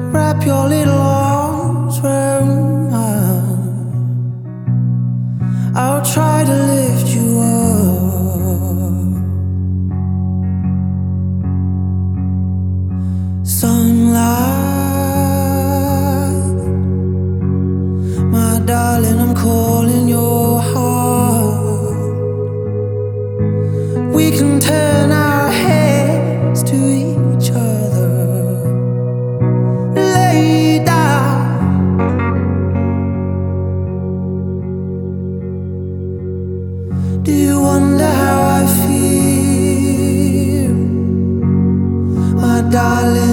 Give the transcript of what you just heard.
Wrap your little arms around mine. I'll try to lift you up. Sunlight